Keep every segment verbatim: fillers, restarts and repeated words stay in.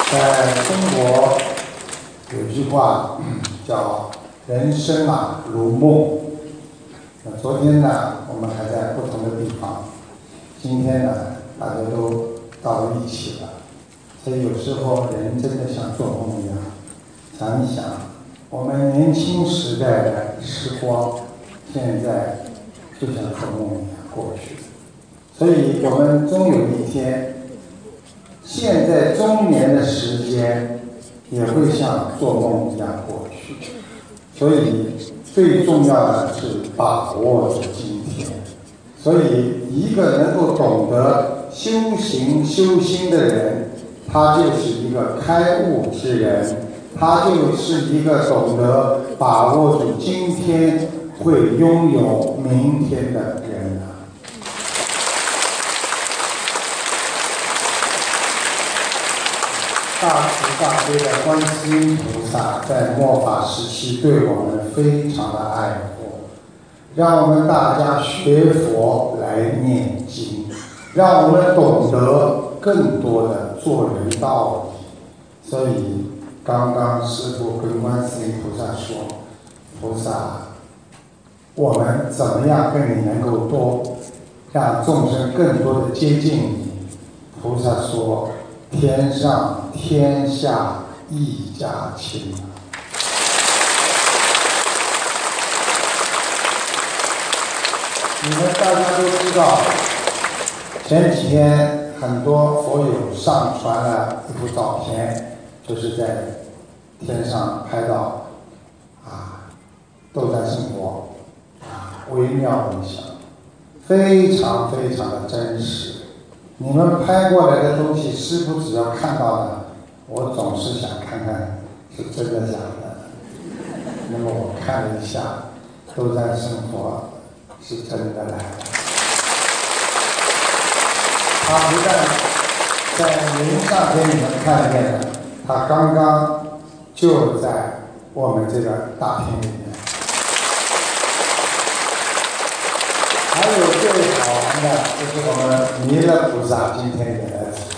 在中国有句话叫“人生啊如梦”。那昨天呢，我们还在不同的地方，今天呢，大家都到了一起了。所以有时候人真的像做梦一样，想一想，我们年轻时代的时光，现在就像做梦一样过去。所以我们终有一天，现在中年的时间也会像做梦一样过去。所以最重要的是把握住今天。所以一个能够懂得修行修心的人，他就是一个开悟之人，他就是一个懂得把握住今天会拥有明天的人啊。大慈大悲的观世音菩萨在末法时期对我们非常的爱护，让我们大家学佛来念经，让我们懂得更多的做人道理。所以刚刚师父跟观世音菩萨说，菩萨，我们怎么样跟你能够多让众生更多的接近你？菩萨说，天上天下一家亲。你们大家都知道，前几天很多佛友上传了一幅照片，就是在天上拍到啊斗战胜佛啊微妙一下，非常非常的真实。你们拍过来的东西，师父只要看到了，我总是想看看是真的假的。那么我看了一下，斗战胜佛是真的来了。他不但在云上给你们看见了，他刚刚就在我们这个大厅里面。还有最好玩的就是我们弥勒菩萨今天给儿子。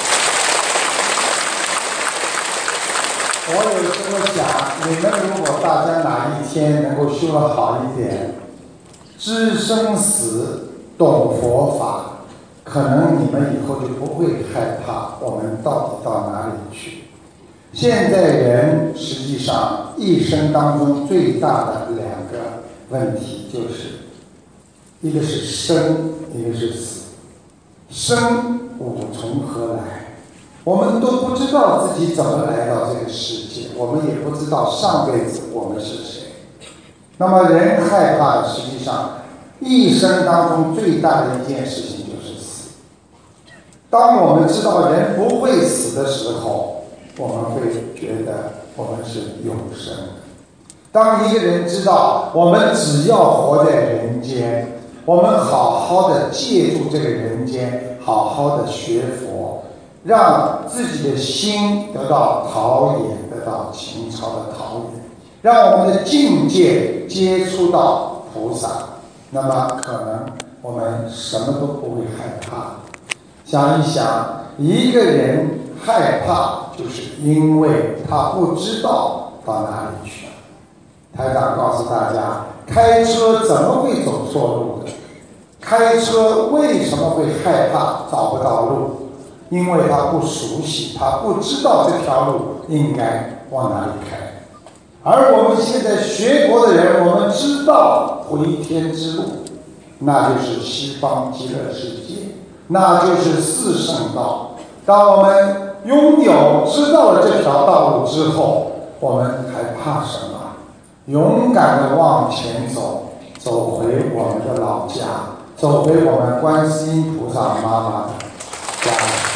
我有时候想，你们如果大家哪一天能够修得好一点，知生死，懂佛法，可能你们以后就不会害怕我们到底到哪里去。现在人实际上一生当中最大的两个问题就是，一个是生，一个是死。生无从何来？我们都不知道自己怎么来到这个世界，我们也不知道上辈子我们是谁。那么人害怕的，实际上一生当中最大的一件事情就是死。当我们知道人不会死的时候，我们会觉得我们是永生的。当一个人知道我们只要活在人间，我们好好的借助这个人间，好好的学佛，让自己的心得到陶冶，得到情操的陶冶，让我们的境界接触到菩萨，那么可能我们什么都不会害怕。想一想，一个人害怕，就是因为他不知道到哪里去了。台长告诉大家，开车怎么会走错路的？开车为什么会害怕找不到路？因为他不熟悉，他不知道这条路应该往哪里开。而我们现在学佛的人，我们知道回天之路，那就是西方极乐世界，那就是四圣道。当我们拥有知道了这条道路之后，我们还怕什么？勇敢地往前走，走回我们的老家，走回我们观世音菩萨妈妈的家。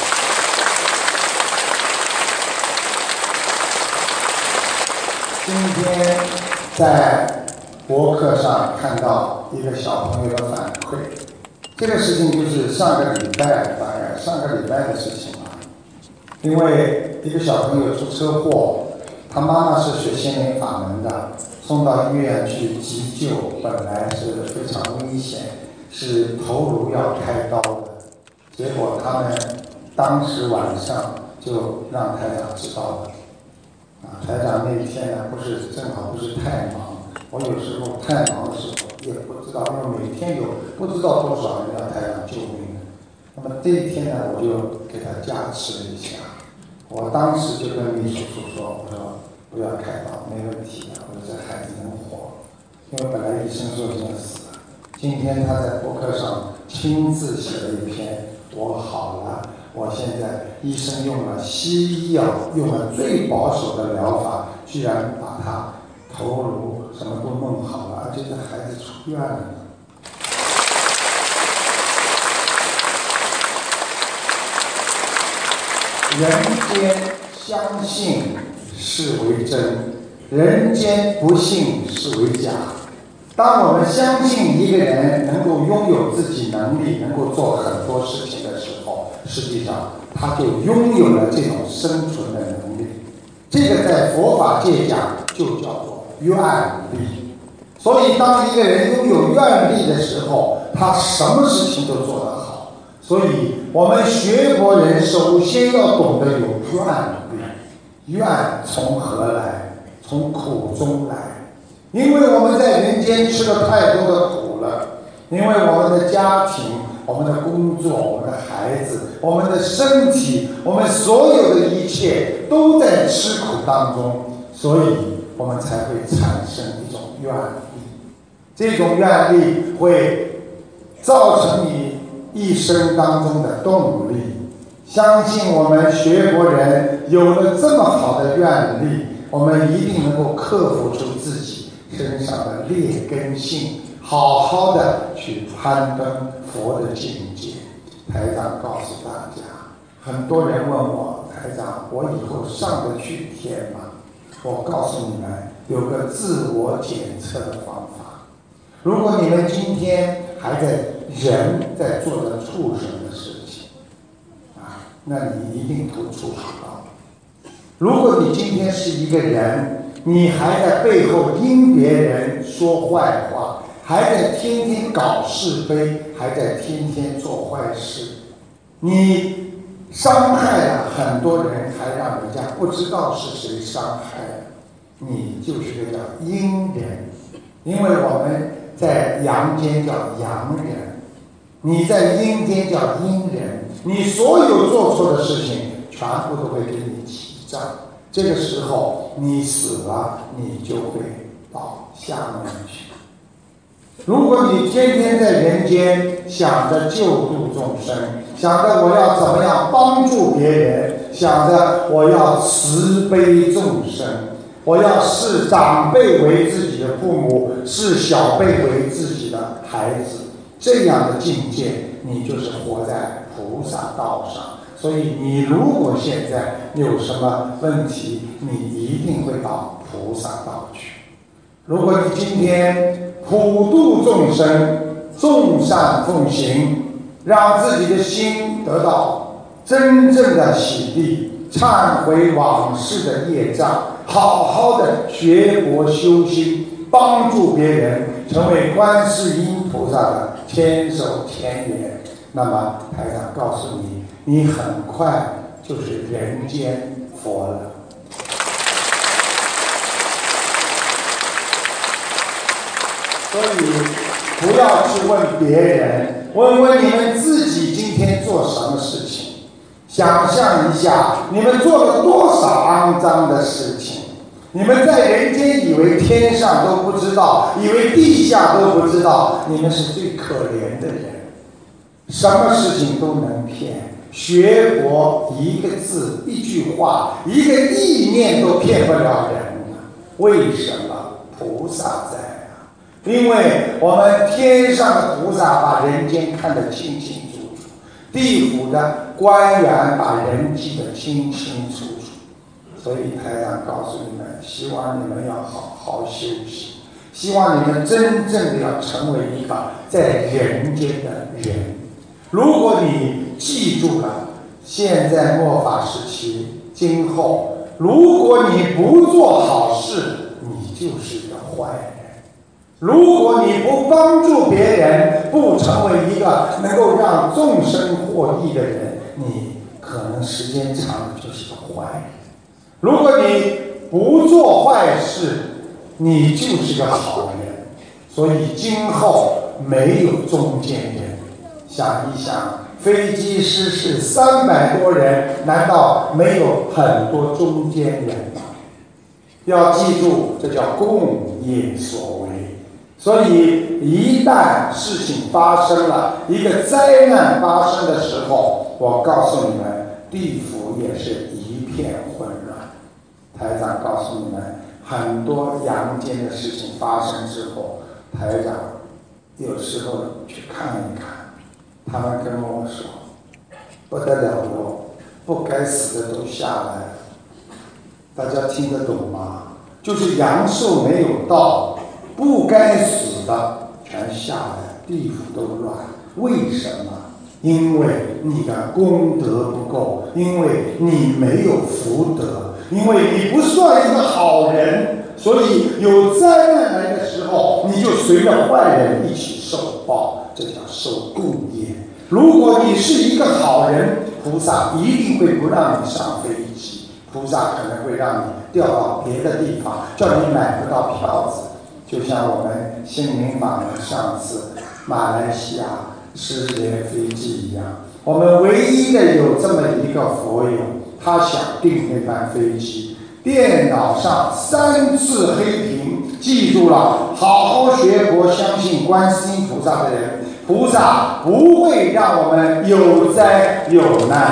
今天在博客上看到一个小朋友的反馈，这个事情就是上个礼拜，大概上个礼拜的事情了。因为一个小朋友出车祸，他妈妈是学心灵法门的，送到医院去急救，本来是非常危险，是头颅要开刀的。结果他们当时晚上就让台长知道了。啊，台长那一天呢，不是正好不是太忙，我有时候太忙的时候也不知道，因为每天有不知道多少人要台长救命的。那么这一天呢，我就给他加持了一下。我当时就跟秘书处说，我说不要开刀，没问题的，我说这孩子能活，因为本来医生说已经死了。今天他在博客上亲自写了一篇，我好了。我现在医生用了西医药，用了最保守的疗法，居然把他头颅什么都弄好了，而且这孩子出院了。人间相信是为真，人间不信是为假。当我们相信一个人能够拥有自己能力，能够做很多事情的时候，实际上他就拥有了这种生存的能力。这个在佛法界讲就叫做愿力。所以当一个人拥有愿力的时候，他什么事情都做得好。所以我们学佛人首先要懂得有愿力。愿从何来？从苦中来。因为我们在人间吃了太多的苦了，因为我们的家庭、我们的工作、我们的孩子、我们的身体，我们所有的一切都在吃苦当中，所以我们才会产生一种愿力。这种愿力会造成你一生当中的动力。相信我们学佛人有了这么好的愿力，我们一定能够克服出自己身上的劣根性，好好的去攀登佛的境界。台长告诉大家，很多人问我，台长，我以后上得去天吗？我告诉你们，有个自我检测的方法。如果你们今天还在人在做着畜生的事情啊，那你一定投畜生道。如果你今天是一个人，你还在背后因别人说坏话，还在天天搞是非，还在天天做坏事，你伤害了很多人，还让人家不知道是谁伤害了，你就是个叫阴人。因为我们在阳间叫阳人，你在阴间叫阴人，你所有做错的事情全部都会给你记账。这个时候你死了，你就会到下面去。如果你天天在人间想着救度众生，想着我要怎么样帮助别人，想着我要慈悲众生，我要视长辈为自己的父母，视小辈为自己的孩子，这样的境界你就是活在菩萨道上。所以你如果现在有什么问题，你一定会到菩萨道去。如果你今天普度众生，众善奉行，让自己的心得到真正的洗涤，忏悔往事的业障，好好的学佛修心，帮助别人，成为观世音菩萨的千手千眼，那么台长告诉你，你很快就是人间佛了。所以不要去问别人，问问你们自己今天做什么事情。想象一下，你们做了多少肮脏的事情。你们在人间以为天上都不知道，以为地下都不知道，你们是最可怜的人。什么事情都能骗，学佛一个字一句话一个意念都骗不了人。为什么？菩萨在啊！因为我们天上的菩萨把人间看得清清楚楚，地府的官员把人记得清清楚楚。所以台长告诉你们，希望你们要好好休息，希望你们真正的要成为一个在人间的人。如果你记住了现在末法时期，今后如果你不做好事，你就是一个坏人。如果你不帮助别人，不成为一个能够让众生获益的人，你可能能时间长了就是个坏人。如果你不做坏事，你就是个好人。所以今后没有中间人。想一想，飞机失事三百多人，难道没有很多中间人吗？要记住，这叫共业所为。所以一旦事情发生了，一个灾难发生的时候，我告诉你们，地府也是一片混乱。台长告诉你们，很多阳间的事情发生之后，台长有时候去看一看，他们跟我说不得了喽，不该死的都下来了。大家听得懂吗？就是阳寿没有到，不该死的全下来，地府都乱。为什么？因为你的功德不够，因为你没有福德，因为你不算一个好人，所以有灾难来的时候，你就随着坏人一起受报，这叫受共业。如果你是一个好人，菩萨一定会不让你上飞机，菩萨可能会让你调到别的地方，叫你买不到票子。就像我们心灵法门上次马来西亚失联飞机一样，我们唯一的有这么一个佛友，他想订那班飞机，电脑上三次黑屏，记住了，好好学佛，相信观世音菩萨的人，菩萨不会让我们有灾有难。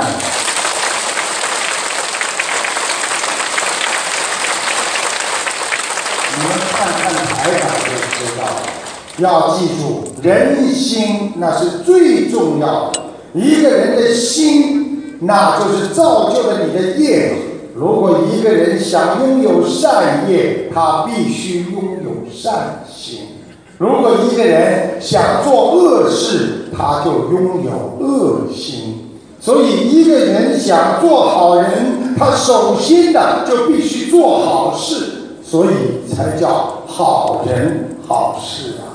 你们看看台长就知道了。要记住，人心那是最重要的。一个人的心，那就是造就了你的业。如果一个人想拥有善业，他必须拥有善心；如果一个人想做恶事，他就拥有恶心。所以一个人想做好人，他首先的就必须做好事，所以才叫好人好事啊。